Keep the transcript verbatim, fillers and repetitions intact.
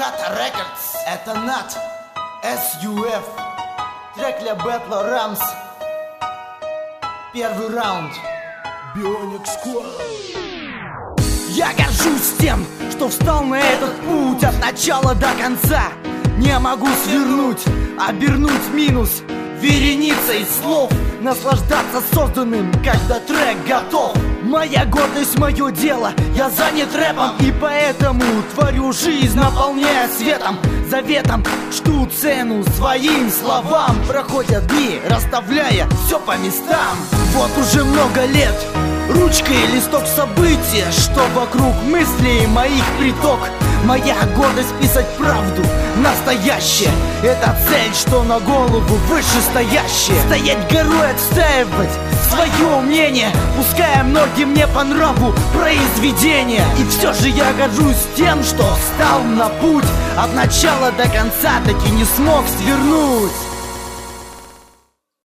Хата Рекордс. Это Нат, эс ю эф. Трек для бэтла Рамс. Первый раунд. Bionic Squad. Я горжусь тем, что встал на этот путь от начала до конца. Не могу свернуть, обернуть минус вереницей слов, наслаждаться созданным, когда трек готов. Моя гордость, мое дело, я занят рэпом, и поэтому творю жизнь, наполняя светом, заветом. Чту цену своим словам. Проходят дни, расставляя все по местам. Вот уже много лет ручкой листок события, что вокруг мыслей моих приток. Моя гордость писать правду, настоящее. Это цель, что на голову вышестоящая. Стоять горой, отстаивать свое мнение, пускай многим не по нраву произведения. И все же я горжусь тем, что встал на путь от начала до конца, таки не смог свернуть.